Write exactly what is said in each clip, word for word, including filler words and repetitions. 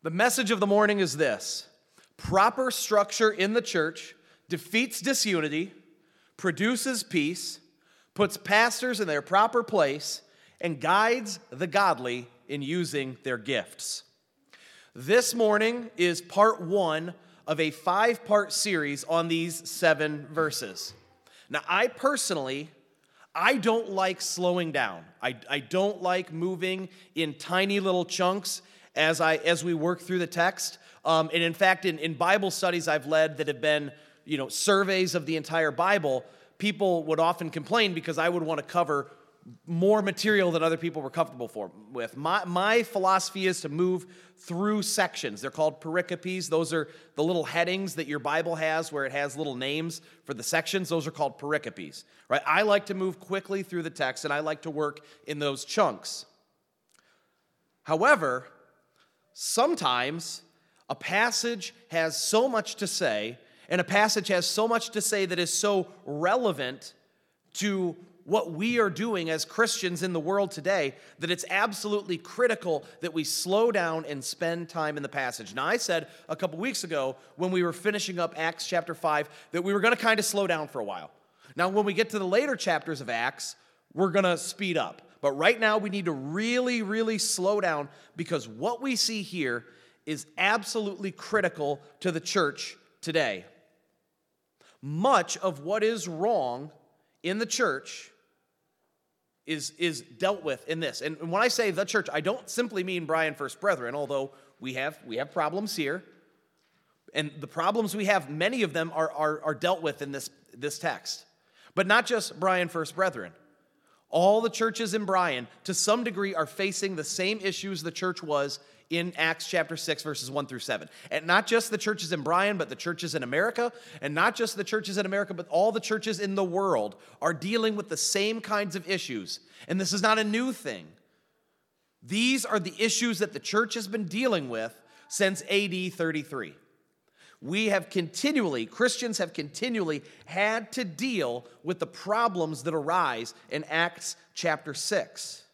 The message of the morning is this: proper structure in the church defeats disunity, produces peace, puts pastors in their proper place, and guides the godly in using their gifts. This morning is part one of a five-part series on these seven verses. Now, I personally, I don't like slowing down. I, I don't like moving in tiny little chunks as I as we work through the text. Um, and in fact, in, in Bible studies I've led that have been, you know, surveys of the entire Bible, people would often complain because I would want to cover more material than other people were comfortable for, with. My, my philosophy is to move through sections. They're called pericopes. Those are the little headings that your Bible has where it has little names for the sections. Those are called pericopes, right? I like to move quickly through the text, and I like to work in those chunks. However, sometimes a passage has so much to say, and a passage has so much to say that is so relevant to what we are doing as Christians in the world today, that it's absolutely critical that we slow down and spend time in the passage. Now, I said a couple weeks ago when we were finishing up Acts chapter five that we were going to kind of slow down for a while. Now, when we get to the later chapters of Acts, we're going to speed up. But right now, we need to really, really slow down because what we see here is absolutely critical to the church today. Much of what is wrong in the church is, is dealt with in this. And when I say the church, I don't simply mean Bryan First Brethren, although we have we have problems here. And the problems we have, many of them are, are, are dealt with in this, this text. But not just Bryan First Brethren. All the churches in Bryan, to some degree, are facing the same issues the church was in Acts chapter six, verses one through seven. And not just the churches in Bryan, but the churches in America. And not just the churches in America, but all the churches in the world are dealing with the same kinds of issues. And this is not a new thing. These are the issues that the church has been dealing with since A D thirty-three. We have continually, Christians have continually had to deal with the problems that arise in Acts chapter six.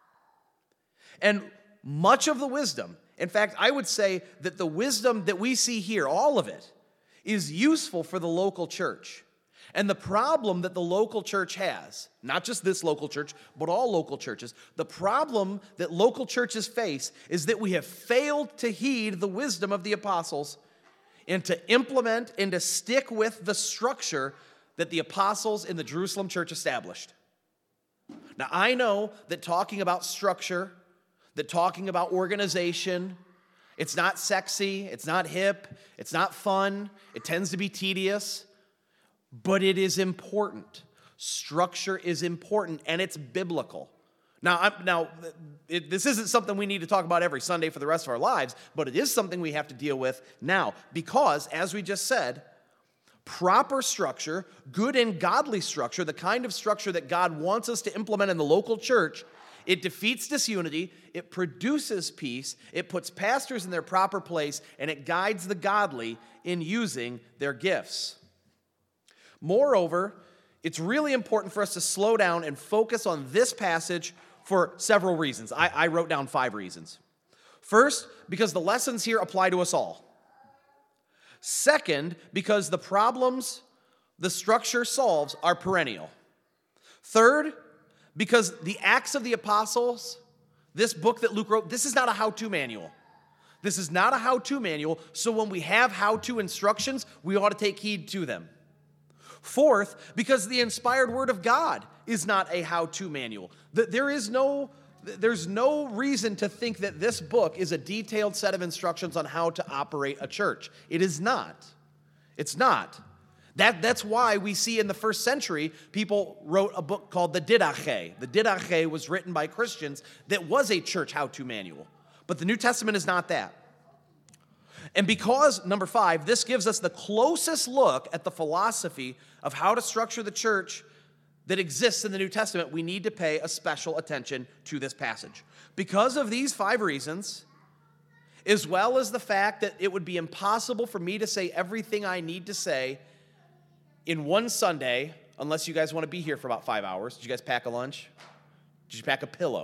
And much of the wisdom, in fact, I would say that the wisdom that we see here, all of it, is useful for the local church. And the problem that the local church has, not just this local church, but all local churches, the problem that local churches face is that we have failed to heed the wisdom of the apostles and to implement and to stick with the structure that the apostles in the Jerusalem church established. Now, I know that talking about structure, that talking about organization, it's not sexy, it's not hip, it's not fun, it tends to be tedious, but it is important. Structure is important, and it's biblical. Now, I'm, now it, this isn't something we need to talk about every Sunday for the rest of our lives, but it is something we have to deal with now because, as we just said, proper structure, good and godly structure, the kind of structure that God wants us to implement in the local church, it defeats disunity, it produces peace, it puts pastors in their proper place, and it guides the godly in using their gifts. Moreover, it's really important for us to slow down and focus on this passage for several reasons. I, I wrote down five reasons. First, because the lessons here apply to us all. Second, because the problems the structure solves are perennial. Third, because the Acts of the Apostles, this book that Luke wrote, this is not a how-to manual. This is not a how-to manual, so when we have how-to instructions, we ought to take heed to them. Fourth, because the inspired word of God is not a how-to manual. There is no, there's no reason to think that this book is a detailed set of instructions on how to operate a church. It is not. It's not. That, that's why we see in the first century, people wrote a book called the Didache. The Didache was written by Christians that was a church how-to manual. But the New Testament is not that. And because, number five, this gives us the closest look at the philosophy of how to structure the church that exists in the New Testament, we need to pay a special attention to this passage. Because of these five reasons, as well as the fact that it would be impossible for me to say everything I need to say in one Sunday, unless you guys want to be here for about five hours. Did you guys pack a lunch? Did you pack a pillow?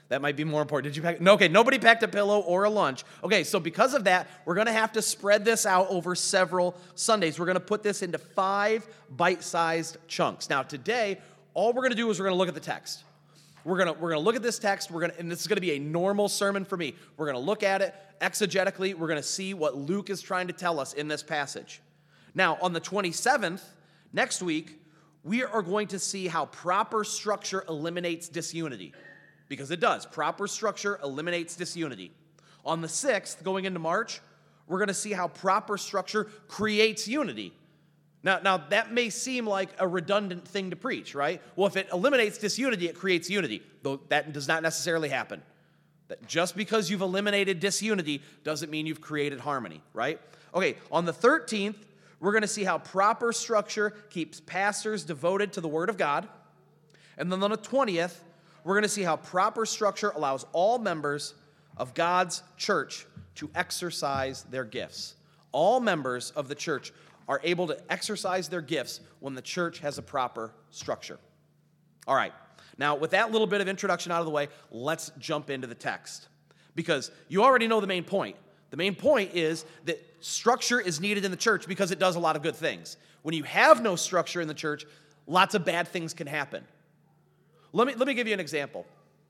That might be more important. Did you pack? No, okay, nobody packed a pillow or a lunch. Okay, so because of that, we're going to have to spread this out over several Sundays. We're going to put this into five bite-sized chunks. Now, today, all we're going to do is we're going to look at the text. We're going to we're going to look at this text. We're going to, and this is going to be a normal sermon for me. We're going to look at it exegetically. We're going to see what Luke is trying to tell us in this passage. Now, on the twenty-seventh, next week, we are going to see how proper structure eliminates disunity. Because it does. Proper structure eliminates disunity. On the sixth, going into March, we're going to see how proper structure creates unity. Now, now, that may seem like a redundant thing to preach, right? Well, if it eliminates disunity, it creates unity. Though that does not necessarily happen. That just because you've eliminated disunity doesn't mean you've created harmony, right? Okay, on the thirteenth, we're going to see how proper structure keeps pastors devoted to the Word of God. And then on the twentieth, we're going to see how proper structure allows all members of God's church to exercise their gifts. All members of the church are able to exercise their gifts when the church has a proper structure. All right. Now, with that little bit of introduction out of the way, let's jump into the text. Because you already know the main point. The main point is that structure is needed in the church because it does a lot of good things. When you have no structure in the church, lots of bad things can happen. Let me, let me give you an example.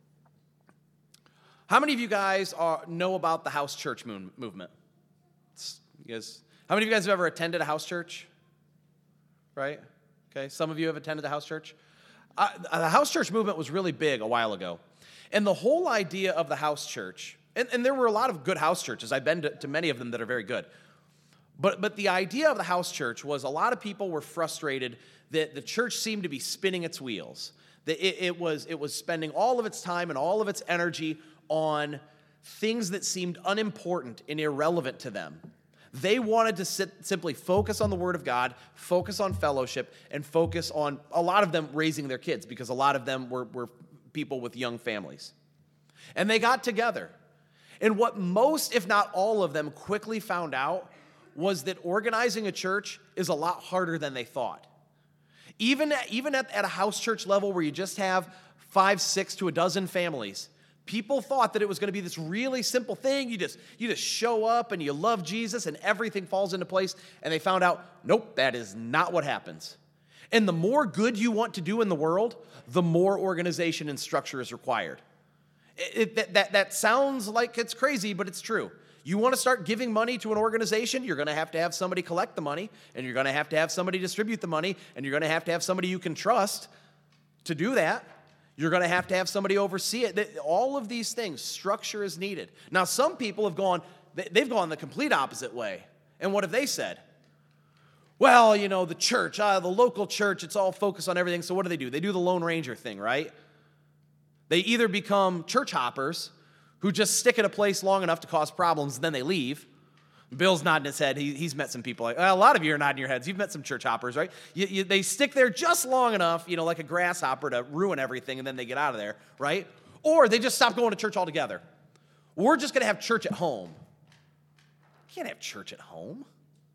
How many of you guys are, know about the house church movement? You guys, how many of you guys have ever attended a house church? Right? Okay, some of you have attended a house church. Uh, the house church movement was really big a while ago. And the whole idea of the house church, and, and there were a lot of good house churches. I've been to, to many of them that are very good. But, but the idea of the house church was a lot of people were frustrated that the church seemed to be spinning its wheels. That it, it, was, it was spending all of its time and all of its energy on things that seemed unimportant and irrelevant to them. They wanted to sit, simply focus on the Word of God, focus on fellowship, and focus on, a lot of them, raising their kids, because a lot of them were, were people with young families. And they got together. And what most, if not all of them, quickly found out was that organizing a church is a lot harder than they thought. Even, even at, at a house church level where you just have five, six to a dozen families, people thought that it was going to be this really simple thing. You just, you just show up and you love Jesus and everything falls into place. And they found out, nope, that is not what happens. And the more good you want to do in the world, the more organization and structure is required. It, it, that, that, that sounds like it's crazy, but it's true. You want to start giving money to an organization, you're going to have to have somebody collect the money, and you're going to have to have somebody distribute the money, and you're going to have to have somebody you can trust to do that. You're going to have to have somebody oversee it. All of these things, structure is needed. Now, some people have gone, they've gone the complete opposite way. And what have they said? Well, you know, the church, uh, the local church, it's all focused on everything. So what do they do? They do the Lone Ranger thing, right? They either become church hoppers who just stick at a place long enough to cause problems, and then they leave. Bill's nodding his head. He, he's met some people. Like, well, a lot of you are nodding your heads. You've met some church hoppers, right? You, you, they stick there just long enough, you know, like a grasshopper to ruin everything, and then they get out of there, right? Or they just stop going to church altogether. We're just going to have church at home. You can't have church at home.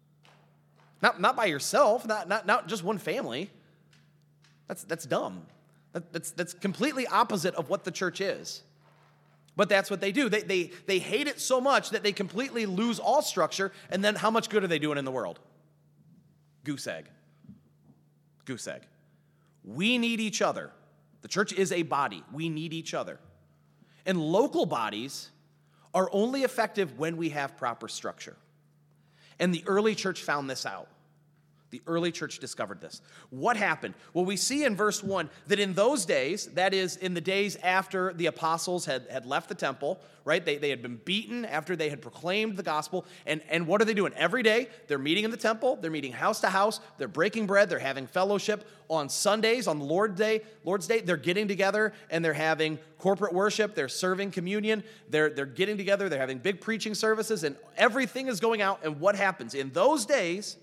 Not, not by yourself, not, not, not just one family. That's, that's dumb. That, that's, that's completely opposite of what the church is. But that's what they do. They, they, they hate it so much that they completely lose all structure, and then how much good are they doing in the world? Goose egg. Goose egg. We need each other. The church is a body. We need each other. And local bodies are only effective when we have proper structure. And the early church found this out. The early church discovered this. What happened? Well, we see in verse one that in those days, that is, in the days after the apostles had, had left the temple, right? They, they had been beaten after they had proclaimed the gospel. And, and what are they doing? Every day, they're meeting in the temple. They're meeting house to house. They're breaking bread. They're having fellowship. On Sundays, on the Lord's Day, Lord's Day, they're getting together and they're having corporate worship. They're serving communion. They're, they're getting together. They're having big preaching services. And everything is going out. And what happens? In those days,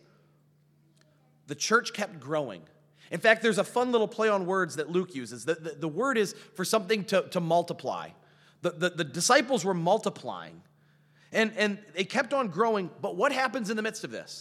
the church kept growing. In fact, there's a fun little play on words that Luke uses. The, the, the word is for something to, to multiply. The, the, the disciples were multiplying. And, and they kept on growing. But what happens in the midst of this?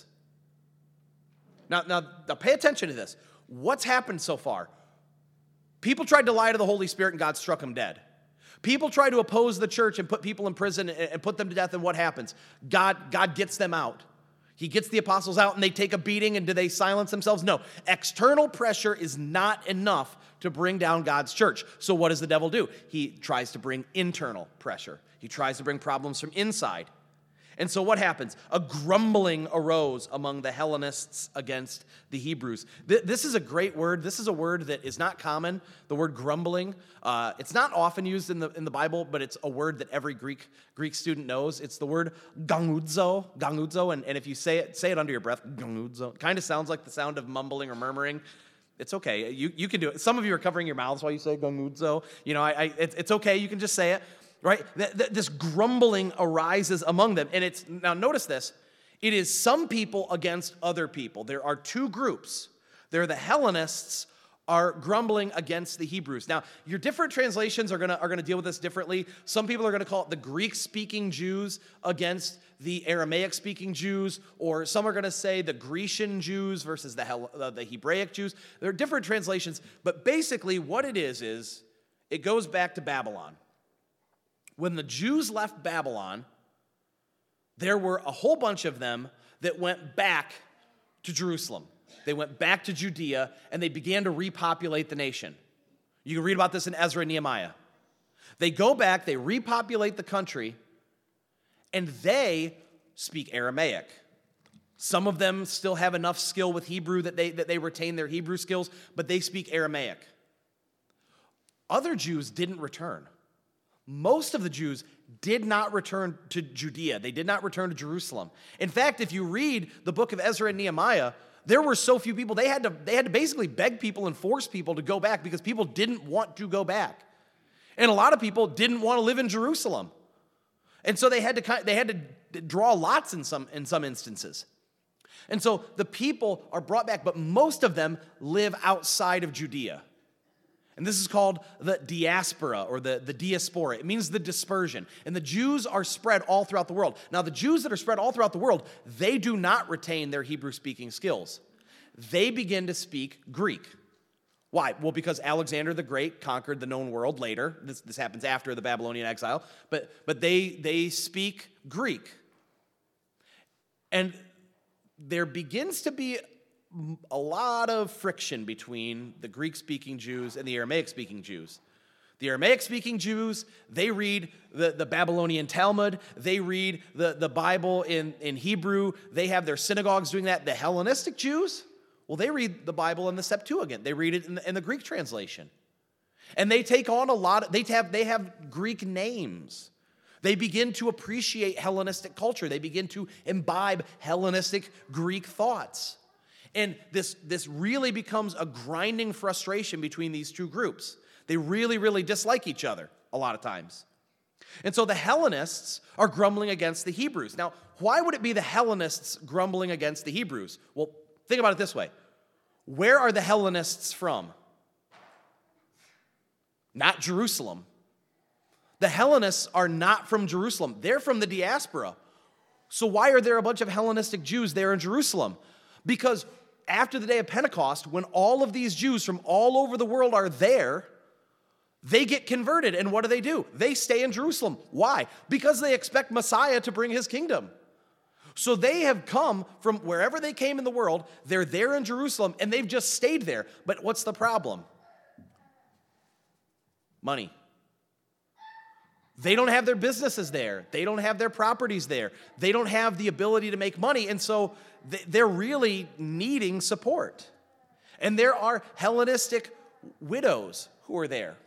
Now, now, now, pay attention to this. What's happened so far? People tried to lie to the Holy Spirit and God struck them dead. People try to oppose the church and put people in prison and put them to death, and what happens? God, God gets them out. He gets the apostles out, and they take a beating, and do they silence themselves? No. External pressure is not enough to bring down God's church. So what does the devil do? He tries to bring internal pressure. He tries to bring problems from inside. And so what happens? A grumbling arose among the Hellenists against the Hebrews. This is a great word. This is a word that is not common, the word grumbling. Uh, it's not often used in the in the Bible, but it's a word that every Greek Greek student knows. It's the word gangudzo, gangudzo, and, and if you say it, say it under your breath, gangudzo. It kind of sounds like the sound of mumbling or murmuring. It's okay. You you can do it. Some of you are covering your mouths while you say gangudzo. You know, I, I it's, it's okay. You can just say it. Right? This grumbling arises among them. And it's, now notice this, it is some people against other people. There are two groups. There are the Hellenists are grumbling against the Hebrews. Now, your different translations are going to are going to deal with this differently. Some people are going to call it the Greek-speaking Jews against the Aramaic-speaking Jews, or some are going to say the Grecian Jews versus the, Hel- uh, the Hebraic Jews. There are different translations, but basically what it is is it goes back to Babylon. When the Jews left Babylon, there were a whole bunch of them that went back to Jerusalem. They went back to Judea, and they began to repopulate the nation. You can read about this in Ezra and Nehemiah. They go back, they repopulate the country, and they speak Aramaic. Some of them still have enough skill with Hebrew that they, that they retain their Hebrew skills, but they speak Aramaic. Other Jews didn't return. Most of the Jews did not return to Judea. They did not return to Jerusalem. In fact, if you read the book of Ezra and Nehemiah, there were so few people, they had to, they had to basically beg people and force people to go back because people didn't want to go back. And a lot of people didn't want to live in Jerusalem. And so they had to, they had to draw lots in some, in some instances. And so the people are brought back, but most of them live outside of Judea. And this is called the diaspora or the, the diaspora. It means the dispersion. And the Jews are spread all throughout the world. Now, the Jews that are spread all throughout the world, they do not retain their Hebrew-speaking skills. They begin to speak Greek. Why? Well, because Alexander the Great conquered the known world later. This, this happens after the Babylonian exile. But, but they, they speak Greek. And there begins to be a lot of friction between the Greek-speaking Jews and the Aramaic-speaking Jews. The Aramaic-speaking Jews, they read the, the Babylonian Talmud. They read the, the Bible in, in Hebrew. They have their synagogues doing that. The Hellenistic Jews, well, they read the Bible in the Septuagint. They read it in the, in the Greek translation. And they take on a lot of, they have, they have Greek names. They begin to appreciate Hellenistic culture. They begin to imbibe Hellenistic Greek thoughts. And this, this really becomes a grinding frustration between these two groups. They really, really dislike each other a lot of times. And so the Hellenists are grumbling against the Hebrews. Now, why would it be the Hellenists grumbling against the Hebrews? Well, think about it this way. Where are the Hellenists from? Not Jerusalem. The Hellenists are not from Jerusalem. They're from the diaspora. So why are there a bunch of Hellenistic Jews there in Jerusalem? Because after the day of Pentecost, when all of these Jews from all over the world are there, they get converted. And what do they do? They stay in Jerusalem. Why? Because they expect Messiah to bring his kingdom. So they have come from wherever they came in the world. They're there in Jerusalem, and they've just stayed there. But what's the problem? Money. They don't have their businesses there. They don't have their properties there. They don't have the ability to make money. And so they're really needing support. And there are Hellenistic widows who are there.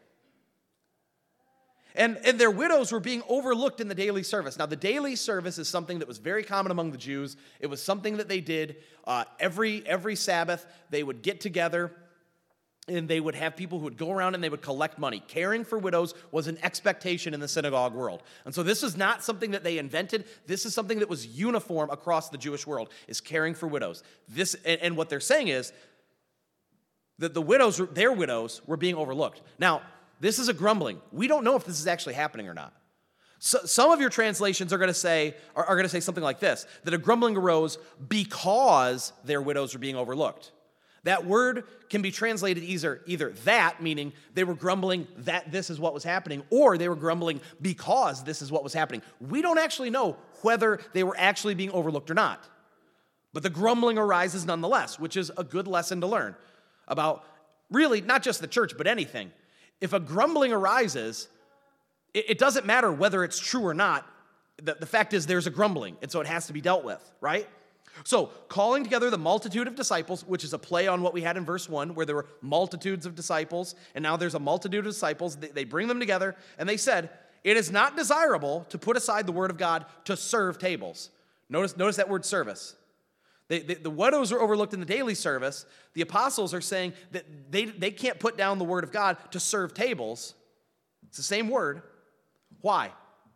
And, and their widows were being overlooked in the daily service. Now, the daily service is something that was very common among the Jews. It was something that they did uh, every, every Sabbath. They would get together, and they would have people who would go around and they would collect money. Caring for widows was an expectation in the synagogue world. And so this is not something that they invented. This is something that was uniform across the Jewish world, is caring for widows. This, and, and what they're saying is that the widows, their widows, were being overlooked. Now, this is a grumbling. We don't know if this is actually happening or not. So, some of your translations are going to say are, are going to say something like this, that a grumbling arose because their widows were being overlooked. That word can be translated either, either that, meaning they were grumbling that this is what was happening, or they were grumbling because this is what was happening. We don't actually know whether they were actually being overlooked or not. But the grumbling arises nonetheless, which is a good lesson to learn about really not just the church, but anything. If a grumbling arises, it, it doesn't matter whether it's true or not. The, the fact is there's a grumbling, and so it has to be dealt with, right? So, calling together the multitude of disciples, which is a play on what we had in verse one, where there were multitudes of disciples, and now there's a multitude of disciples. They, they bring them together, and they said, it is not desirable to put aside the word of God to serve tables. Notice, notice that word service. They, they, the widows are overlooked in the daily service. The apostles are saying that they, they can't put down the word of God to serve tables. It's the same word. Why?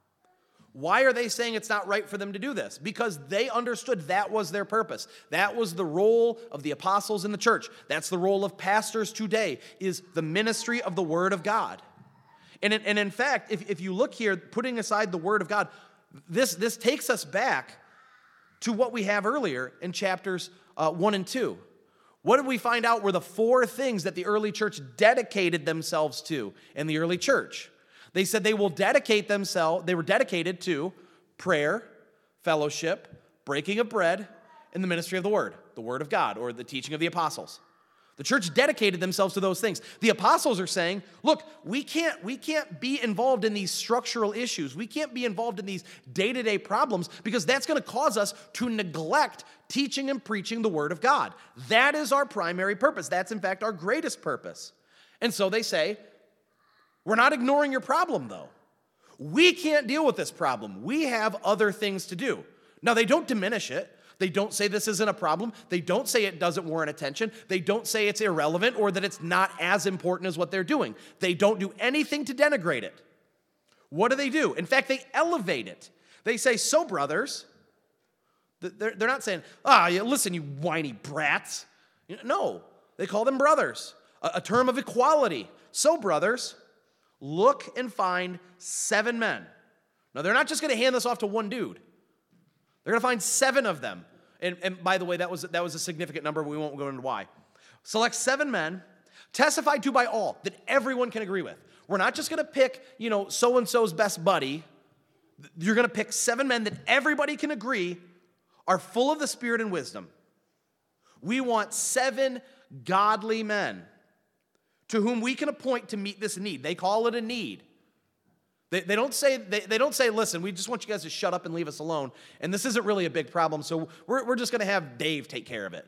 Why are they saying it's not right for them to do this? Because they understood that was their purpose. That was the role of the apostles in the church. That's the role of pastors today, is the ministry of the word of God. And in, and in fact, if, if you look here, putting aside the word of God, this, this takes us back to what we have earlier in chapters uh, one and two. What did we find out were the four things that the early church dedicated themselves to in the early church? They said they will dedicate themselves, they were dedicated to prayer, fellowship, breaking of bread, and the ministry of the word, the word of God, or the teaching of the apostles. The church dedicated themselves to those things. The apostles are saying, look, we can't, we can't be involved in these structural issues. We can't be involved in these day-to-day problems because that's going to cause us to neglect teaching and preaching the word of God. That is our primary purpose. That's, in fact, our greatest purpose. And so they say, we're not ignoring your problem, though. We can't deal with this problem. We have other things to do. Now, they don't diminish it. They don't say this isn't a problem. They don't say it doesn't warrant attention. They don't say it's irrelevant or that it's not as important as what they're doing. They don't do anything to denigrate it. What do they do? In fact, they elevate it. They say, so brothers, they're, they're not saying, ah, yeah, listen, you whiny brats. No, they call them brothers, a, a term of equality. So brothers, look and find seven men. Now, they're not just going to hand this off to one dude. They're going to find seven of them. And, and by the way, that was, that was a significant number. We won't go into why. Select seven men, testified to by all, that everyone can agree with. We're not just going to pick, you know, so-and-so's best buddy. You're going to pick seven men that everybody can agree are full of the Spirit and wisdom. We want seven godly men to whom we can appoint to meet this need. They call it a need. They, they don't say, they, they don't say, listen, we just want you guys to shut up and leave us alone, and this isn't really a big problem, so we're, we're just going to have Dave take care of it.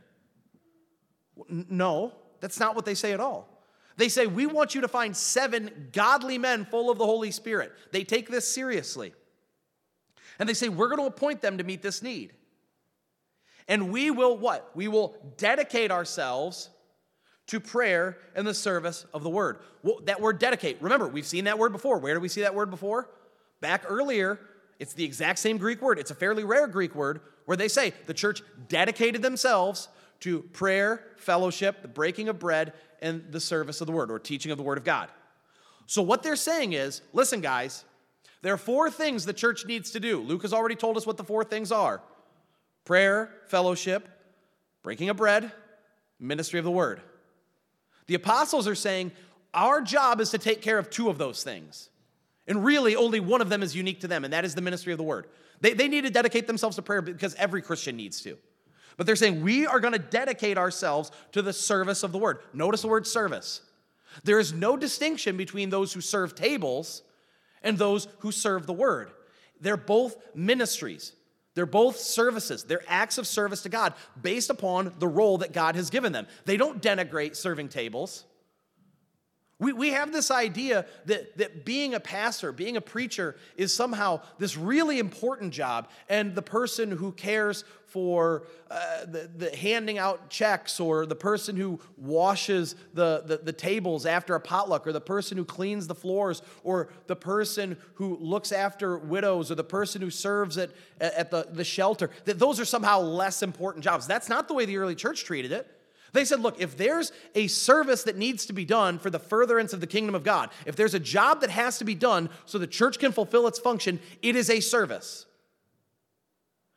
No, that's not what they say at all. They say, we want you to find seven godly men full of the Holy Spirit. They take this seriously. And they say, we're going to appoint them to meet this need. And we will what? We will dedicate ourselves to prayer and the service of the word. Well, that word dedicate, remember, we've seen that word before. Where did we see that word before? Back earlier, it's the exact same Greek word. It's a fairly rare Greek word where they say the church dedicated themselves to prayer, fellowship, the breaking of bread, and the service of the word, or teaching of the word of God. So what they're saying is, listen, guys, there are four things the church needs to do. Luke has already told us what the four things are. Prayer, fellowship, breaking of bread, ministry of the word. The apostles are saying, our job is to take care of two of those things. And really, only one of them is unique to them, and that is the ministry of the word. They, they need to dedicate themselves to prayer because every Christian needs to. But they're saying, we are going to dedicate ourselves to the service of the word. Notice the word service. There is no distinction between those who serve tables and those who serve the word. They're both ministries. They're both services. They're acts of service to God based upon the role that God has given them. They don't denigrate serving tables. We, we have this idea that, that being a pastor, being a preacher is somehow this really important job, and the person who cares for uh, the, the handing out checks, or the person who washes the, the, the tables after a potluck, or the person who cleans the floors, or the person who looks after widows, or the person who serves at, at the, the shelter, that those are somehow less important jobs. That's not the way the early church treated it. They said, look, if there's a service that needs to be done for the furtherance of the kingdom of God, if there's a job that has to be done so the church can fulfill its function, it is a service.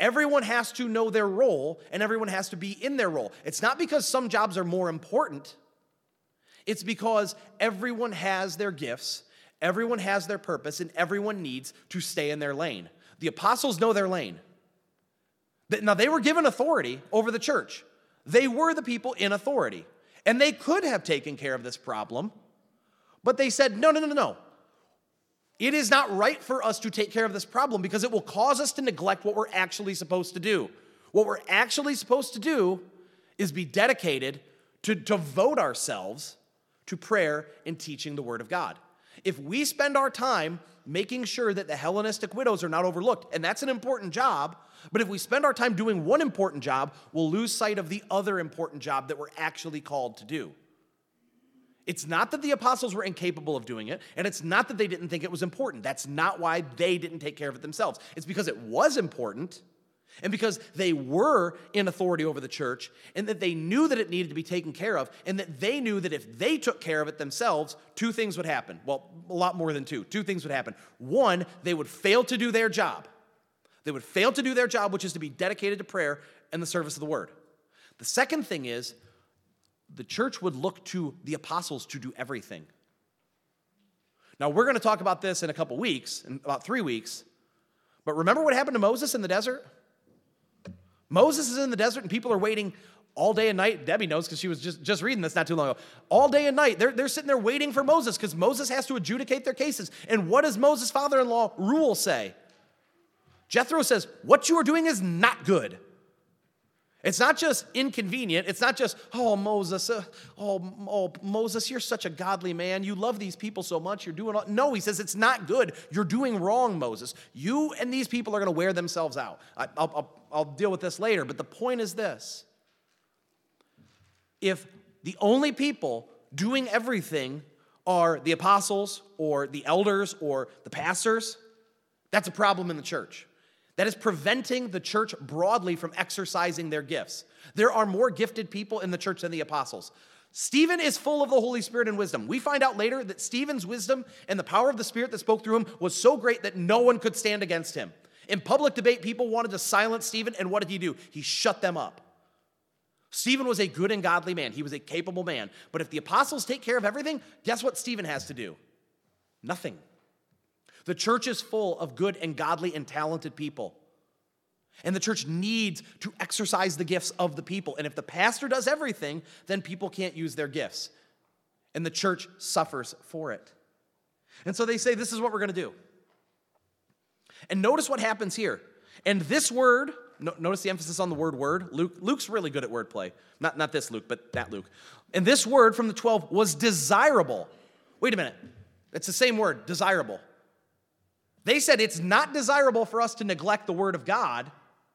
Everyone has to know their role, and everyone has to be in their role. It's not because some jobs are more important. It's because everyone has their gifts, everyone has their purpose, and everyone needs to stay in their lane. The apostles know their lane. Now, they were given authority over the church. They were the people in authority. And they could have taken care of this problem, but they said, no, no, no, no, no. It is not right for us to take care of this problem because it will cause us to neglect what we're actually supposed to do. What we're actually supposed to do is be dedicated to devote ourselves to prayer and teaching the Word of God. If we spend our time making sure that the Hellenistic widows are not overlooked, and that's an important job, but if we spend our time doing one important job, we'll lose sight of the other important job that we're actually called to do. It's not that the apostles were incapable of doing it, and it's not that they didn't think it was important. That's not why they didn't take care of it themselves. It's because it was important, and because they were in authority over the church, and that they knew that it needed to be taken care of, and that they knew that if they took care of it themselves, two things would happen. Well, a lot more than two. Two things would happen. One, they would fail to do their job. They would fail to do their job, which is to be dedicated to prayer and the service of the word. The second thing is, the church would look to the apostles to do everything. Now, we're going to talk about this in a couple weeks, in about three weeks, but remember what happened to Moses in the desert? Moses is in the desert and people are waiting all day and night. Debbie knows because she was just, just reading this not too long ago. All day and night, they're, they're sitting there waiting for Moses because Moses has to adjudicate their cases. And what does Moses' father-in-law, Reuel, say? Jethro says, what you are doing is not good. It's not just inconvenient. It's not just, oh, Moses, uh, oh, oh, Moses, you're such a godly man. You love these people so much. You're doing all. No, he says it's not good. You're doing wrong, Moses. You and these people are going to wear themselves out. I, I'll, I'll, I'll deal with this later, but the point is this. If the only people doing everything are the apostles or the elders or the pastors, that's a problem in the church. That is preventing the church broadly from exercising their gifts. There are more gifted people in the church than the apostles. Stephen is full of the Holy Spirit and wisdom. We find out later that Stephen's wisdom and the power of the Spirit that spoke through him was so great that no one could stand against him. In public debate, people wanted to silence Stephen, and what did he do? He shut them up. Stephen was a good and godly man. He was a capable man. But if the apostles take care of everything, guess what Stephen has to do? Nothing. The church is full of good and godly and talented people. And the church needs to exercise the gifts of the people. And if the pastor does everything, then people can't use their gifts. And the church suffers for it. And so they say, this is what we're going to do. And notice what happens here. And this word, no, notice the emphasis on the word word. Luke, Luke's really good at wordplay. Not, not this Luke, but that Luke. And this word from the twelve was desirable. Wait a minute. It's the same word, desirable. They said it's not desirable for us to neglect the word of God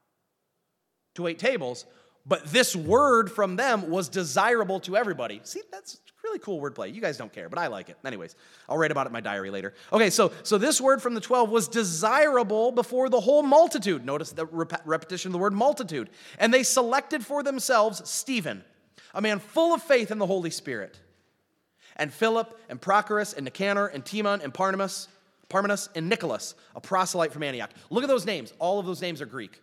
to wait tables, but this word from them was desirable to everybody. See, that's really cool wordplay. You guys don't care, but I like it. Anyways, I'll write about it in my diary later. Okay, so, so this word from the twelve was desirable before the whole multitude. Notice the rep- repetition of the word multitude. And they selected for themselves Stephen, a man full of faith in the Holy Spirit, and Philip and Prochorus and Nicanor and Timon and Parmenas, Parmenas and Nicholas, a proselyte from Antioch. Look at those names. All of those names are Greek.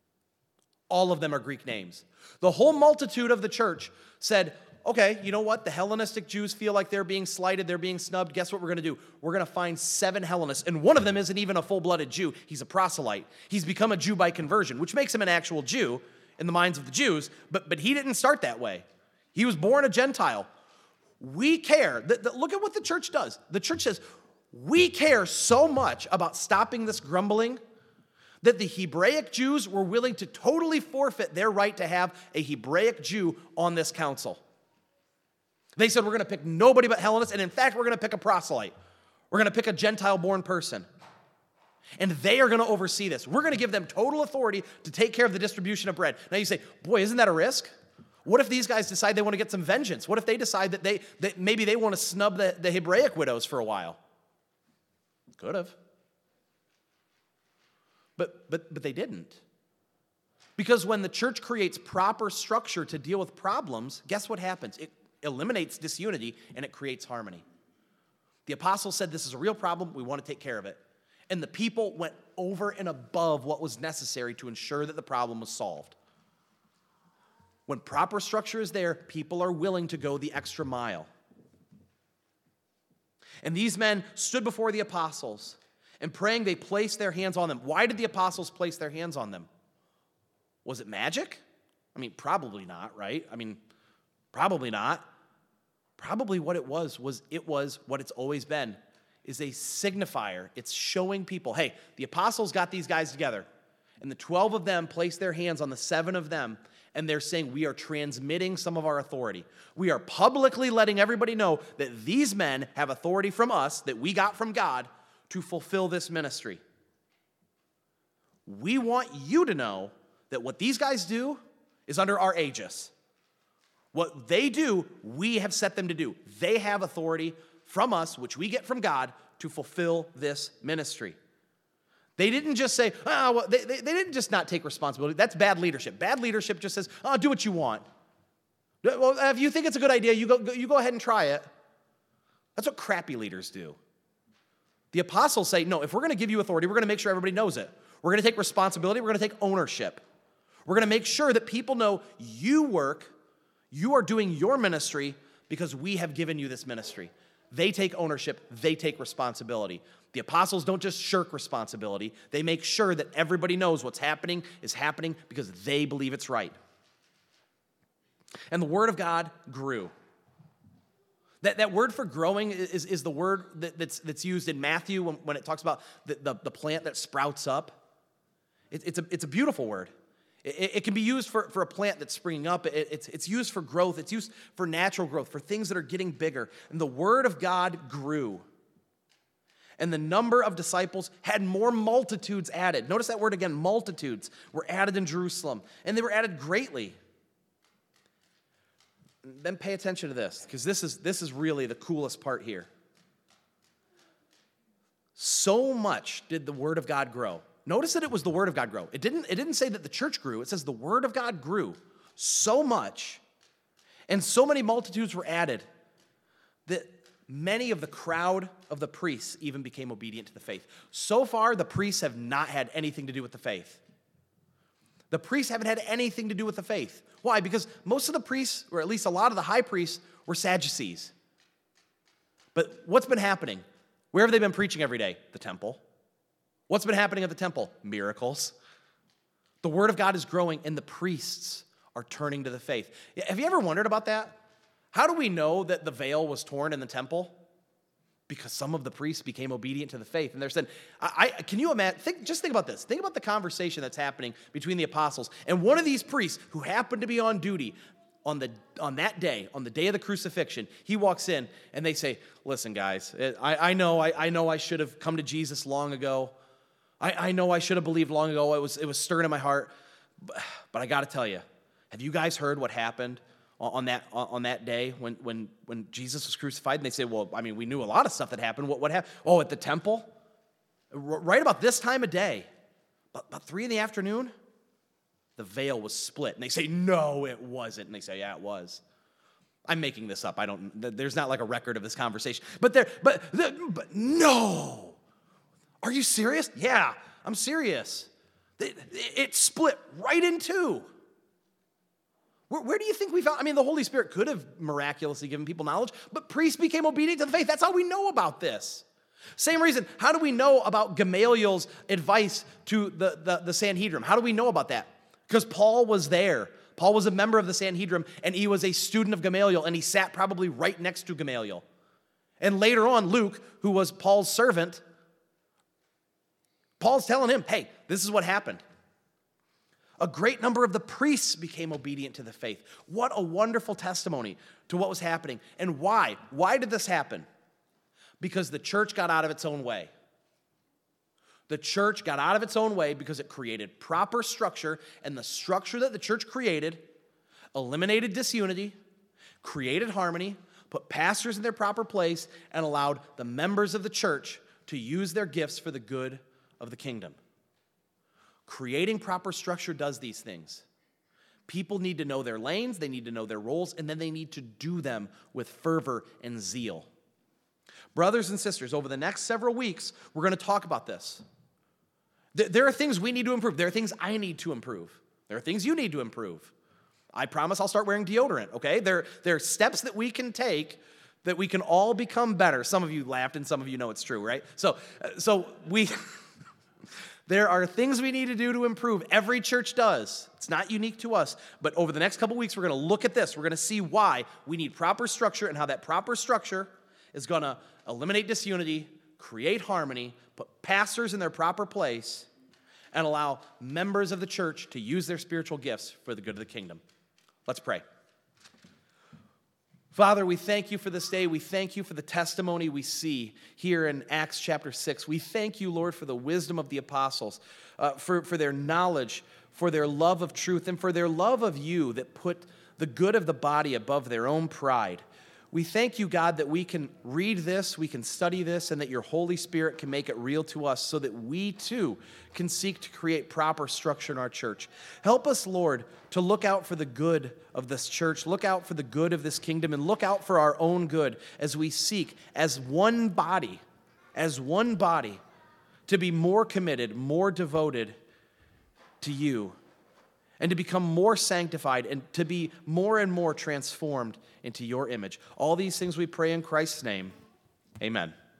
All of them are Greek names. The whole multitude of the church said, okay, you know what? The Hellenistic Jews feel like they're being slighted, they're being snubbed. Guess what we're going to do? We're going to find seven Hellenists, and one of them isn't even a full-blooded Jew. He's a proselyte. He's become a Jew by conversion, which makes him an actual Jew in the minds of the Jews, but, but he didn't start that way. He was born a Gentile. We care. The, the, look at what the church does. The church says, we care so much about stopping this grumbling that the Hebraic Jews were willing to totally forfeit their right to have a Hebraic Jew on this council. They said, we're going to pick nobody but Hellenists, and in fact, we're going to pick a proselyte. We're going to pick a Gentile-born person. And they are going to oversee this. We're going to give them total authority to take care of the distribution of bread. Now you say, boy, isn't that a risk? What if these guys decide they want to get some vengeance? What if they decide that they that maybe they want to snub the, the Hebraic widows for a while? Could have. But, but, but they didn't. Because when the church creates proper structure to deal with problems, guess what happens? It eliminates disunity and it creates harmony. The apostles said this is a real problem. We want to take care of it. And the people went over and above what was necessary to ensure that the problem was solved. When proper structure is there, people are willing to go the extra mile. And these men stood before the apostles, and praying, they placed their hands on them. Why did the apostles place their hands on them? Was it magic? I mean, probably not, right? I mean, probably not. Probably what it was, was it was what it's always been, is a signifier. It's showing people, hey, the apostles got these guys together, and the twelve of them placed their hands on the seven of them, and they're saying, we are transmitting some of our authority. We are publicly letting everybody know that these men have authority from us, that we got from God, to fulfill this ministry. We want you to know that what these guys do is under our aegis. What they do, we have set them to do. They have authority from us, which we get from God, to fulfill this ministry. They didn't just say, oh, well, they, they, they didn't just not take responsibility. That's bad leadership. Bad leadership just says, oh, do what you want. Well, if you think it's a good idea, you go, you go ahead and try it. That's what crappy leaders do. The apostles say, no, if we're going to give you authority, we're going to make sure everybody knows it. We're going to take responsibility. We're going to take ownership. We're going to make sure that people know you work, you are doing your ministry because we have given you this ministry. They take ownership. They take responsibility. The apostles don't just shirk responsibility. They make sure that everybody knows what's happening is happening because they believe it's right. And the word of God grew. That, that word for growing is, is the word that, that's, that's used in Matthew when, when it talks about the, the, the plant that sprouts up. It, it's, a, it's a beautiful word. It, it can be used for, for a plant that's springing up. It, it's, it's used for growth. It's used for natural growth, for things that are getting bigger. And the word of God grew. And the number of disciples had more multitudes added. Notice that word again, multitudes were added in Jerusalem. And they were added greatly. Then pay attention to this, because this is, this is really the coolest part here. So much did the word of God grow. Notice that it was the word of God grow. It didn't, it didn't say that the church grew. It says the word of God grew so much, and so many multitudes were added, that many of the crowd of the priests even became obedient to the faith. So far, the priests have not had anything to do with the faith. The priests haven't had anything to do with the faith. Why? Because most of the priests, or at least a lot of the high priests, were Sadducees. But what's been happening? Where have they been preaching every day? The temple. What's been happening at the temple? Miracles. The word of God is growing, and the priests are turning to the faith. Have you ever wondered about that? How do we know that the veil was torn in the temple? Because some of the priests became obedient to the faith. And they're saying, I, I, can you imagine, think, just think about this. Think about the conversation that's happening between the apostles. And one of these priests who happened to be on duty on, the, on that day, on the day of the crucifixion, he walks in and they say, listen, guys, I, I know I, I know I should have come to Jesus long ago. I, I know I should have believed long ago. It was, it was stirring in my heart. But, but I got to tell you, have you guys heard what happened on that on that day when when when Jesus was crucified? And they say, well, I mean, we knew a lot of stuff that happened. What what happened? Oh, at the temple? Right about this time of day, about, about three in the afternoon, the veil was split. And they say, no, it wasn't. And they say, yeah, it was. I'm making this up. I don't, there's not like a record of this conversation. But there, but, but no. Are you serious? Yeah, I'm serious. It, it split right in two. Where, where do you think we found? I mean, the Holy Spirit could have miraculously given people knowledge, but priests became obedient to the faith. That's how we know about this. Same reason, how do we know about Gamaliel's advice to the, the, the Sanhedrin? How do we know about that? Because Paul was there. Paul was a member of the Sanhedrin, and he was a student of Gamaliel, and he sat probably right next to Gamaliel. And later on, Luke, who was Paul's servant, Paul's telling him, hey, this is what happened. A great number of the priests became obedient to the faith. What a wonderful testimony to what was happening. And why? Why did this happen? Because the church got out of its own way. The church got out of its own way because it created proper structure, and the structure that the church created eliminated disunity, created harmony, put pastors in their proper place, and allowed the members of the church to use their gifts for the good of the kingdom. Creating proper structure does these things. People need to know their lanes, they need to know their roles, and then they need to do them with fervor and zeal. Brothers and sisters, over the next several weeks, we're going to talk about this. There are things we need to improve. There are things I need to improve. There are things you need to improve. I promise I'll start wearing deodorant, okay? There, there are steps that we can take that we can all become better. Some of you laughed and some of you know it's true, right? So, so we, there are things we need to do to improve. Every church does. It's not unique to us. But over the next couple weeks, we're going to look at this. We're going to see why we need proper structure and how that proper structure is going to eliminate disunity, create harmony, put pastors in their proper place, and allow members of the church to use their spiritual gifts for the good of the kingdom. Let's pray. Father, we thank you for this day. We thank you for the testimony we see here in Acts chapter six. We thank you, Lord, for the wisdom of the apostles, uh, for, for their knowledge, for their love of truth, and for their love of you that put the good of the body above their own pride. We thank you, God, that we can read this, we can study this, and that your Holy Spirit can make it real to us so that we, too, can seek to create proper structure in our church. Help us, Lord, to look out for the good of this church, look out for the good of this kingdom, and look out for our own good as we seek, as one body, as one body, to be more committed, more devoted to you, and to become more sanctified and to be more and more transformed into your image. All these things we pray in Christ's name. Amen.